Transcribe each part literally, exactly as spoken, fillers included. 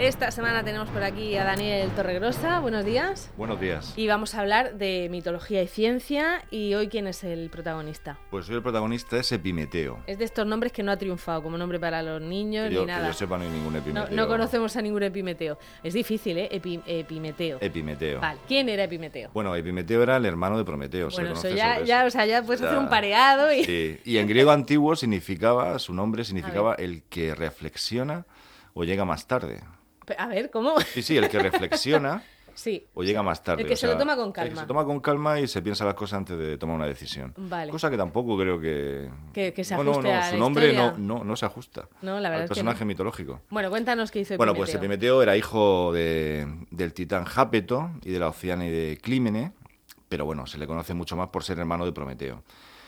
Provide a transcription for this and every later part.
Esta semana tenemos por aquí a Daniel Torregrosa. Buenos días. Buenos días. Y vamos a hablar de mitología y ciencia. ¿Y hoy quién es el protagonista? Pues hoy el protagonista es Epimeteo. Es de estos nombres que no ha triunfado como nombre para los niños que yo, ni nada. Que yo sepa, no hay ningún Epimeteo. No, no conocemos a ningún Epimeteo. Es difícil, ¿eh? Epi, Epimeteo. Epimeteo. Vale. ¿Quién era Epimeteo? Bueno, Epimeteo era el hermano de Prometeo. Bueno, se eso ya, ya, eso. o sea, ya puedes O sea, hacer un pareado y... Sí. Y en griego antiguo significaba, su nombre significaba el que reflexiona o llega más tarde. A ver, ¿cómo? Sí, sí, el que reflexiona sí, o llega sí. más tarde. El que o se sea, lo toma con El calma. que se toma con calma y se piensa las cosas antes de tomar una decisión. Vale. Cosa que tampoco creo que... Que, que se no, ajuste no, no, a su la nombre historia. no, no, no se ajusta No, la verdad al es que personaje no. mitológico. Bueno, cuéntanos qué hizo Epimeteo. Bueno, pues Epimeteo era hijo de, del titán Jápeto y de la Oceánide Clímene, pero bueno, se le conoce mucho más por ser hermano de Prometeo.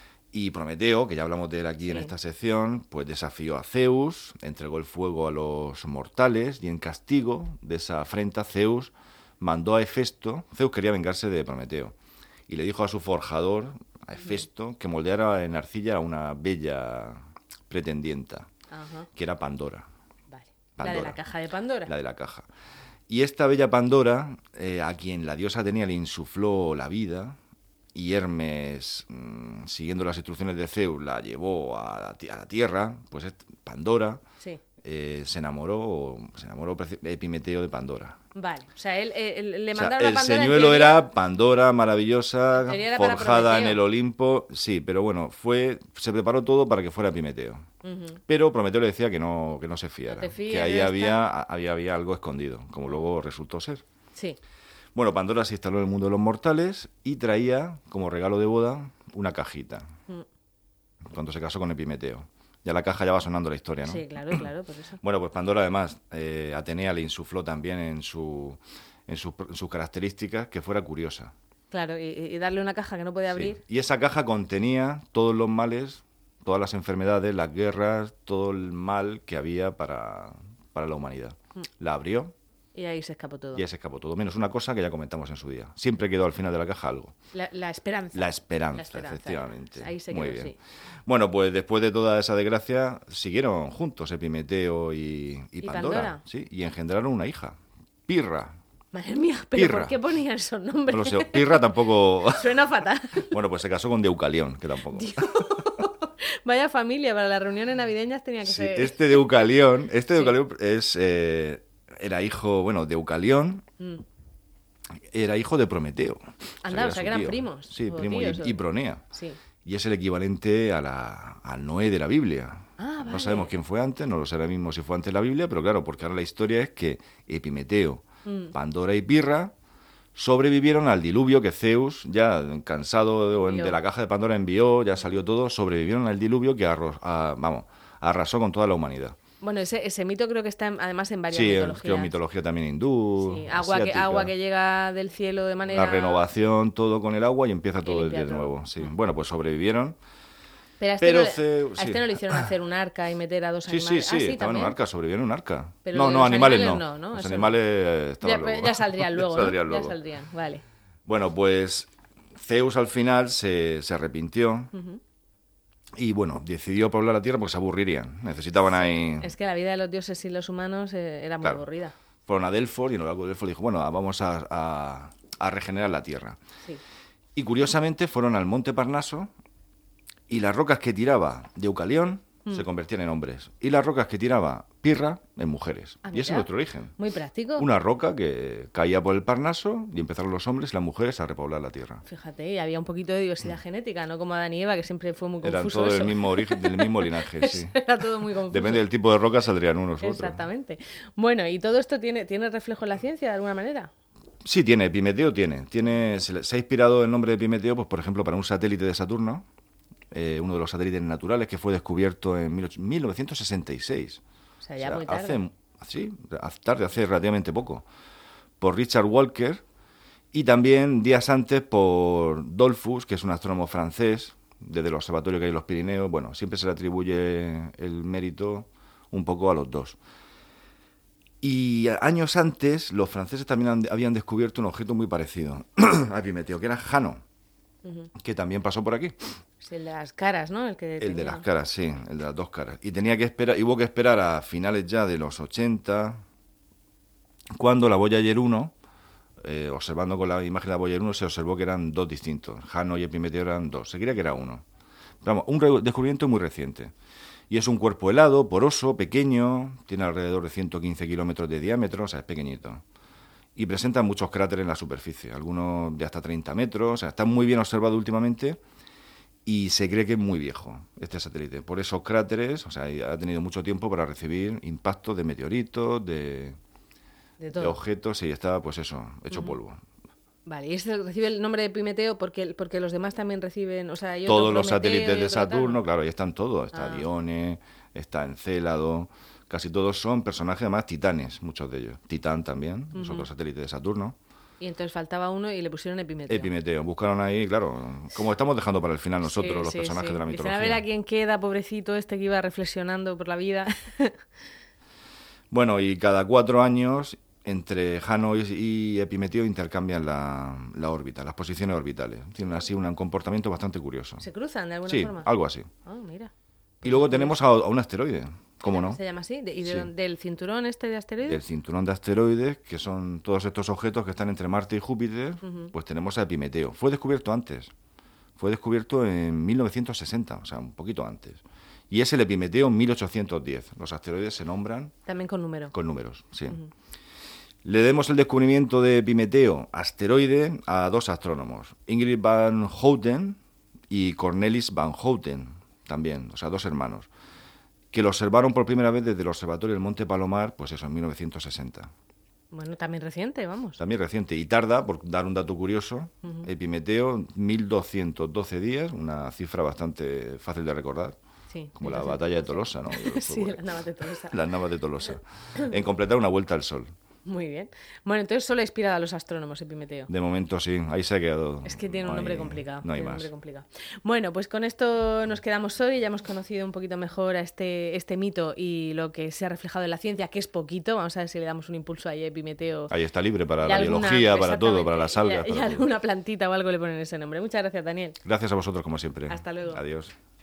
Y Prometeo, que ya hablamos de él aquí sí. en esta sección, pues desafió a Zeus, entregó el fuego a los mortales y en castigo de esa afrenta Zeus mandó a Hefesto. Zeus quería vengarse de Prometeo y le dijo a su forjador, a Hefesto, que moldeara en arcilla a una bella pretendienta, Ajá. que era Pandora. Vale. Pandora. La de la caja de Pandora. La de la caja. Y esta bella Pandora, eh, a quien la diosa Atenea le insufló la vida, y Hermes, mmm, siguiendo las instrucciones de Zeus, la llevó a la, a la tierra, pues Pandora sí. eh, se enamoró, se enamoró Epimeteo de Pandora. Vale, o sea, él, él le o sea, mandaron el a Pandora. señuelo teoría, era Pandora maravillosa, era forjada en el Olimpo, sí, pero bueno, fue se preparó todo para que fuera Epimeteo. Uh-huh. Pero Prometeo le decía que no, que no se fiara, no fíes, que ahí había, había, había algo escondido, como luego resultó ser. Sí. Bueno, Pandora se instaló en el mundo de los mortales y traía, como regalo de boda, una cajita. Mm. Cuando se casó con Epimeteo. Ya la caja ya va sonando la historia, ¿no? Sí, claro, claro, por eso. Bueno, pues Pandora, además, eh, Atenea le insufló también en, su, en, su, en sus características que fuera curiosa. Claro, y, y darle una caja que no podía abrir. Sí. Y esa caja contenía todos los males, todas las enfermedades, las guerras, todo el mal que había para, para la humanidad. Mm. La abrió. Y ahí se escapó todo. Y ahí se escapó todo, menos una cosa que ya comentamos en su día. Siempre quedó al final de la caja algo. La, la esperanza. La esperanza, la esperanza efectivamente. Ahí se Muy quedó, bien. Sí. Bueno, pues después de toda esa desgracia, siguieron juntos Epimeteo y, y, ¿Y Pandora, Pandora. ¿sí? Y engendraron una hija, Pirra. Madre mía, ¿pero Pirra. por qué ponían esos nombres? No lo sé, Pirra tampoco... Suena fatal. Bueno, pues se casó con Deucalión, que tampoco... Dios. Vaya familia, para las reuniones navideñas tenía que sí, ser... Este Deucalión, este Deucalión sí. es... Eh, era hijo, bueno, Deucalión... Mm. Era hijo de Prometeo. Anda, o sea, o sea que eran tío. primos. Sí, primo y, y Pronea. Sí. Y es el equivalente a la, al Noé de la Biblia. Ah, vale. No sabemos quién fue antes, no lo sé ahora mismo si fue antes la Biblia, pero claro, porque ahora la historia es que Epimeteo, mm. Pandora y Pirra sobrevivieron al diluvio que Zeus, ya cansado de, de la caja de Pandora, envió, ya salió todo, sobrevivieron al diluvio que arro, a, vamos, arrasó con toda la humanidad. Bueno, ese, ese mito creo que está en, además en varias sí, mitologías. Sí, creo mitología también hindú, sí, agua que, agua que llega del cielo de manera... La renovación, todo con el agua y empieza todo y el día de nuevo. Sí. Mm. Bueno, pues sobrevivieron. Pero a este, Pero no, ce... a este sí. no le hicieron hacer un arca y meter a dos sí, animales. Sí, sí, ah, sí, estaban en un arca, sobrevivieron en un arca. Pero no, no, animales, animales no. no. no Los Eso animales estaban ya, luego. ya saldrían luego, saldrían ¿no? luego. Ya saldrían, vale. Bueno, pues Zeus al final se, se arrepintió. Uh-huh. Y bueno, decidió poblar la tierra porque se aburrirían. Necesitaban ahí... Es que la vida de los dioses y los humanos eh, era muy claro. aburrida. Fueron a Delfos y en el lago de Delfos dijo, bueno, vamos a, a, a regenerar la tierra. Sí. Y curiosamente fueron al monte Parnaso y las rocas que tiraba Deucalión mm. se convertían en hombres. Y las rocas que tiraba Pirra en mujeres. Ah, y ese es nuestro origen. Muy práctico. Una roca que caía por el Parnaso y empezaron los hombres y las mujeres a repoblar la tierra. Fíjate, y había un poquito de diversidad mm. genética, no como Adán y Eva, que siempre fue muy confuso. Eran todos del mismo origen, del mismo linaje, sí. Era todo muy confuso. Depende del tipo de roca saldrían unos u otros. Exactamente. Bueno, ¿y todo esto tiene, tiene reflejo en la ciencia de alguna manera? Sí, tiene. Epimeteo tiene. tiene se, se ha inspirado el nombre de Epimeteo, pues por ejemplo, para un satélite de Saturno, eh, uno de los satélites naturales que fue descubierto en mil novecientos sesenta y seis. O sea, ya o sea, muy tarde. Hace, sí, tarde, hace relativamente poco. Por Richard Walker y también días antes por Dollfus, que es un astrónomo francés, desde el observatorio que hay en los Pirineos. Bueno, siempre se le atribuye el mérito un poco a los dos. Y años antes, los franceses también han, habían descubierto un objeto muy parecido a Epimeteo, que era Jano, uh-huh. que también pasó por aquí. Es el de las caras, ¿no? El, que el tenía... de las caras, sí, el de las dos caras. Y tenía que esperar, y hubo que esperar a finales ya de los ochenta, cuando la Voyager uno, eh, observando con la imagen de la Voyager uno, se observó que eran dos distintos. Jano y Epimeteo eran dos. Se creía que era uno. Pero vamos, un re- descubrimiento muy reciente. Y es un cuerpo helado, poroso, pequeño, tiene alrededor de ciento quince kilómetros de diámetro, o sea, es pequeñito. Y presenta muchos cráteres en la superficie, algunos de hasta treinta metros, o sea, está muy bien observado últimamente y se cree que es muy viejo este satélite. Por esos cráteres, o sea, ha tenido mucho tiempo para recibir impactos de meteoritos, de, De de todo. objetos y está, pues eso, hecho Ujú. polvo. Vale, y este recibe el nombre de Epimeteo porque, porque los demás también reciben, o sea, hay otro Todos los Prometeo satélites y de otro Atano. Saturno, claro, ahí están todos. Está Ah. Dione, está Encélado, casi todos son personajes, además, titanes, muchos de ellos. Titán también, los Ujú. otros satélites de Saturno. Y entonces faltaba uno y le pusieron Epimeteo. Epimeteo, buscaron ahí, claro, como estamos dejando para el final nosotros, Sí, los sí, personajes sí. de la Dicen, mitología. a ver a quién queda, pobrecito este que iba reflexionando por la vida. Bueno, y cada cuatro años, entre Jano y, y Epimeteo intercambian la, la órbita, las posiciones orbitales. Tienen así un comportamiento bastante curioso. ¿Se cruzan de alguna Sí, forma? algo así. Ah, mira. Y luego tenemos a, a un asteroide, ¿cómo no? ¿Se llama así? ¿De- ¿Y de Sí. dónde- del cinturón este de asteroides? Del cinturón de asteroides, que son todos estos objetos que están entre Marte y Júpiter, Ujú. pues tenemos a Epimeteo. Fue descubierto antes. Fue descubierto en mil novecientos sesenta, o sea, un poquito antes. Y es el Epimeteo mil ochocientos diez. Los asteroides se nombran También con número. con números, sí. Ujú. Le demos el descubrimiento de Epimeteo, asteroide, a dos astrónomos, Ingrid van Houten y Cornelis van Houten, también, o sea, dos hermanos, que lo observaron por primera vez desde el observatorio del Monte Palomar, pues eso, en mil novecientos sesenta. Bueno, también reciente, vamos. También reciente, y tarda, por dar un dato curioso, Ujú. Epimeteo, mil doscientos doce días, una cifra bastante fácil de recordar, Sí. como la mil doscientos batalla de doce. Tolosa, ¿no? Sí, Fue- las navas de Tolosa. Las navas de Tolosa, en completar una vuelta al Sol. Muy bien. Bueno, entonces solo ha inspirado a los astrónomos Epimeteo. De momento sí, ahí se ha quedado. Es que tiene un No nombre hay- complicado. No hay tiene un más. nombre complicado. Bueno, pues con esto nos quedamos hoy. Ya hemos conocido un poquito mejor a este, este mito y lo que se ha reflejado en la ciencia, que es poquito. Vamos a ver si le damos un impulso ahí a Epimeteo. Ahí está libre para Y la alguna- biología, para todo, exactamente, para las y- algas. Y, para todo. alguna plantita o algo le ponen ese nombre. Muchas gracias, Daniel. Gracias a vosotros, como siempre. Hasta luego. Adiós.